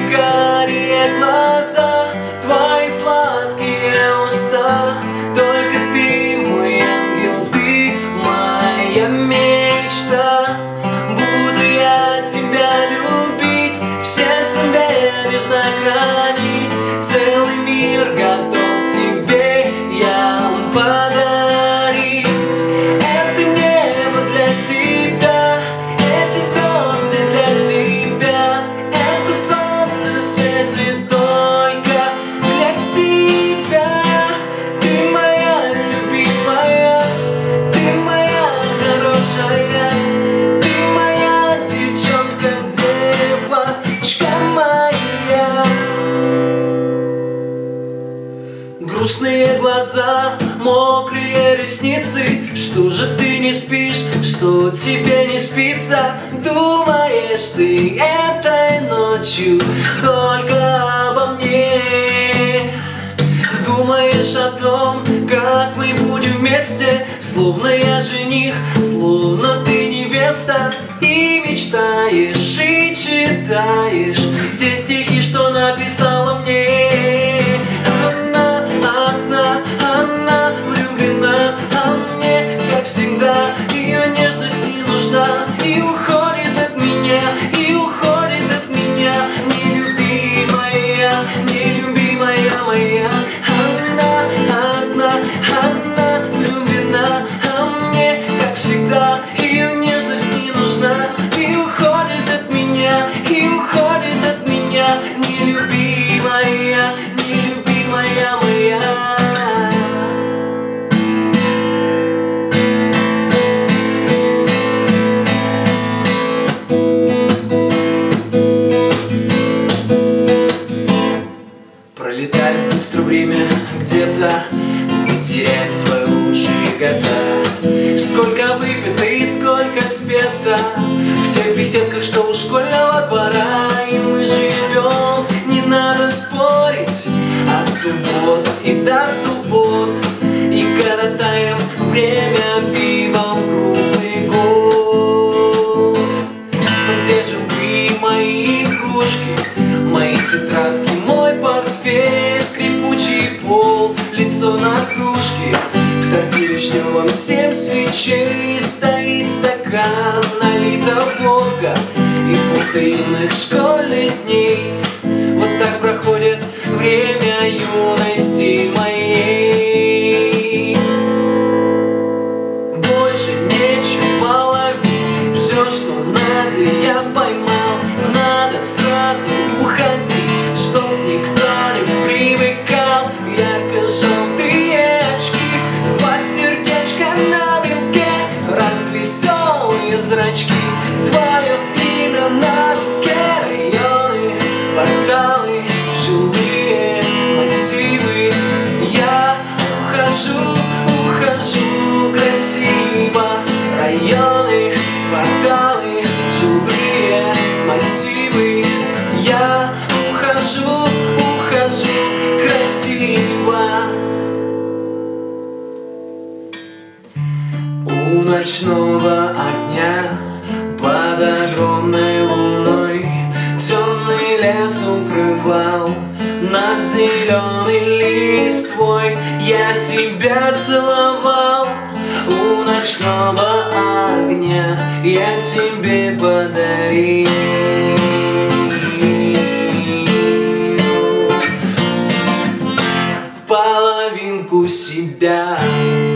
карие глаза, твои сладкие уста. Только ты мой ангел, ты моя мечта. Буду я тебя любить, в сердце бережно хранить. Целый мир готов тебе я подарить. Это небо для тебя, эти звезды для тебя, это солнце светит только для тебя. Ты моя любимая, ты моя хорошая, ты моя девчонка, девочка моя. Грустные глаза, мокрые ресницы. Что же ты не спишь, что тебе не спится? Думаешь ты этой ночью только обо мне? Думаешь о том, как мы будем вместе? Словно я жених, словно ты невеста. И мечтаешь, и читаешь те стихи, что написала мне. Она влюблена, а мне, как всегда, ее нежность не нужна. И уходит от меня, и уходит от меня, нелюбимая, нелюбимая моя. Она влюблена, а мне, как всегда, ее нежность не нужна. И уходит от меня, и уходит от меня, нелюбимая, нелюбимая моя. Пролетает быстро время, где-то мы теряем свои лучшие года. Сколько выпито и сколько спето в тех беседках, что у школьного двора. И мы живем, не надо спорить, от суббот и до суббот. И коротаем время пивом круглый год. Но где же вы, мои кружки, мои тетрадки, мой портфель, скрипучий пол, лицо на кружке? В торте вишневом 7 свечей стоит стакан, налита водка и фото юных школьных дней. Вот так проходит время юности моей. Больше нечем ловить, все, что надо, я поймал. Надо сразу уходить, чтоб никто не привыкал. Ярко-желтые очки, 2 сердечка на белке, развеселые зрачки, твое имя на руке. Районы, кварталы, жилые массивы. Я ухожу, ухожу красиво. Районы, кварталы, жилые массивы. Я ухожу, ухожу красиво. У ночного огня под огромной луной темный лес укрывал нас зеленый листвой. Я тебя целовал у ночного огня, я тебе подарил половинку себя.